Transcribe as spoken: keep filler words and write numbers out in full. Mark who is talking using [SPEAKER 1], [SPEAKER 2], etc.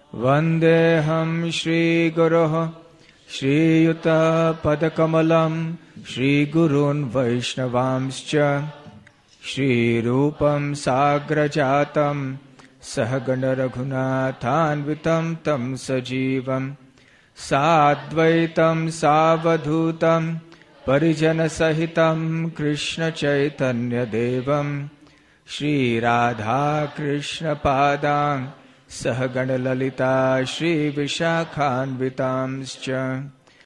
[SPEAKER 1] वन्देऽहं श्रीगुरोः श्रीयुतपदकमलं श्रीगुरून् वैष्णवांश्च श्रीरूपं साग्रजातं सहगण रघुनाथान्वितं तं सजीवं साद्वैतं सावधूतं परिजनसहितं कृष्णचैतन्यदेवं श्रीराधाकृष्णपादां सहगण ललिता श्रीविशाखान्वितांश्च